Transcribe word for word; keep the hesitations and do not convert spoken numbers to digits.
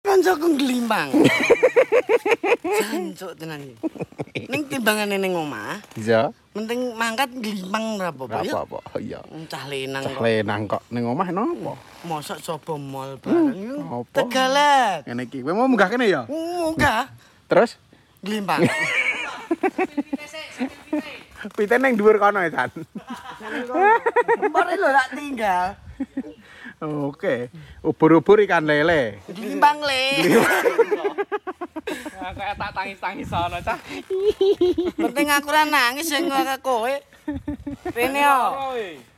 Kancaku glimpang. Jancuk tenan iki. Ning timbangane ning omah. Iya. Penting mangkat glimpang ora apa-apa ya. Apa-apa. Iya. Cah lenang Cah kok. lenang kok ning omah napa? Mosok coba mall bareng yo. Apa? Tegalet. Ngene iki. Kowe mau munggah kene ya? Munggah Terus glimpang. pite ning dhuwur kono ya, San. Mari lho tak tinggal. Oke. Ubur-ubur ikan lele. Glimpang le. Nah, kayak tak tangis-tangis sono, Cah. Penting aku ora nangis sing kowe. Rene yo.